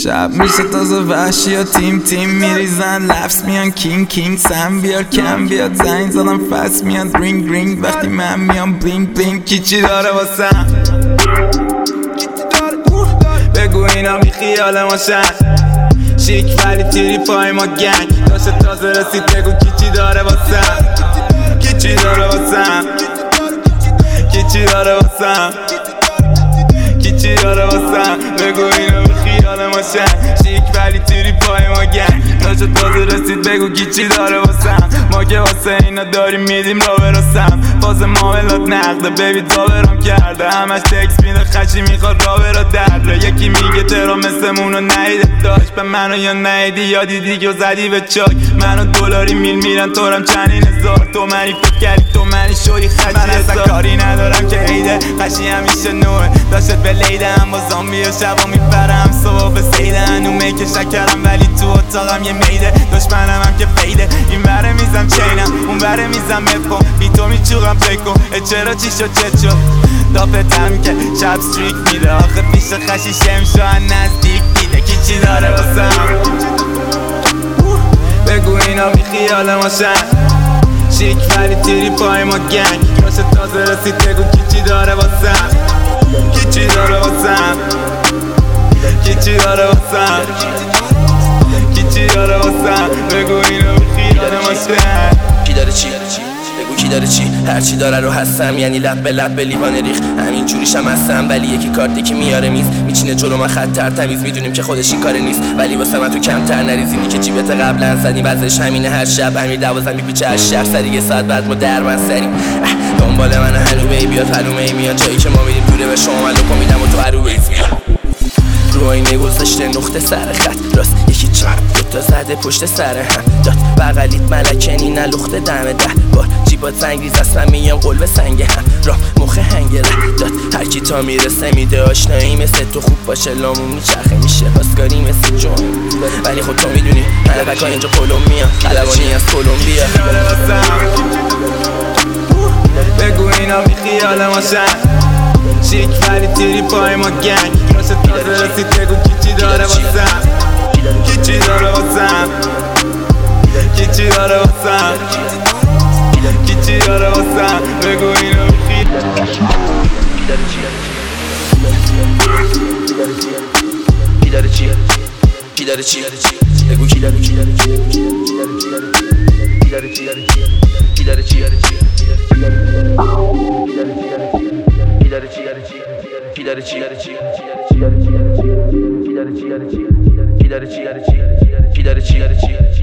شب میشه تازه وحشی ها تیم میریزن لفظ میان کینگ سم بیار کم بیاد زنگ زدم فست میاد رینگ وقتی من میام بلینگ کی داره واسم بگو اینا بی خیال ماشن شیک ولی تیری پای ما گنگ داشت تازه رسید بگو کی داره واسم کی داره واسم کی داره واسم کی داره واسم بگو اینا بی خیال ماشن شیک ولی تیری پای ما گنگ داشت تازه رسید بگو کی داره واسم ما که واسه اینا داریم میدیم را برسم باز معاملات نقده بیبی داورم کرده همش تکس میده خشی میخواد را برا درده یکی میگه ترا مثلمونو نهیده داشت به منو یا نهیدی یا دیدی که زدی به چاک منو دلاری میرن تورم چندین هزار تومنی فکر کردی تومنی شوی خشی من اصلا کاری ندارم که عیده خشی همیشه نوه داشت به لیده هم با زامبی و شبا میپرم صبح به سیده هنومه که شکرم ولی تو اتاقم یه میده دشمنم هم که فیده این بره میزم چینم اون بره میزم مفکن بی تو میچوغم فکر چرا چی شد چه شد دافتم که شب ستریک میده آخه پیش خشی شمشان نزدیک دیده کی چی داره واسم بگو اینا بی خیال ماشن شیک ولی تیری پای ما گنگ باشه تازه رسید بگو کی داره واسم کی داره واسم کی داره واسم کی داره واسم بگو اینا بی خیال ماشن کی داره چی بگو کی داره چی هرچی داره رو هستم یعنی لب به لب به لیوان ریخ همین جوریشم هستم ولی یکی کارتی که میاره میز میچینه جلو من خطر تمیز میدونیم که خودش این کار نیست ولی واسه من تو کمتر نریزینی که جیبت قبلا زدیم وزش همینه هر شب همین 12 میپیچه از شهر سری یه ساعت بعد ما در من سریم دنبال من هنومه بیاد هنومه میاد جایی که ما میریم دوره به شما من لکو میدم و تو عروبه رو آینه گذاشته نقطه سر خط راست یکی چپ دوتا زده پشت سر هم داد بغلیت ملکنی نلخته دم 10 بار جیبات زنگ ریز است من میام قلب سنگ هم راه مخ هنگ ره داد هر کی تا میرسه میده آشنایی مثل تو خوب باشه لامون میچرخه میشه پاسکاری مثل جون ولی خود تو میدونی من بکا اینجا کلمبیا علوانی از کلمبیا بگو اینا بی خیال ماشن شیک ولی تیری پای ما گنگ باشه تازه رسید بگو کی داره واسم کی داره واسم کی داره واسم کی داره واسم بگو اینو بی خیال کی داره چی بگو کی داره چی He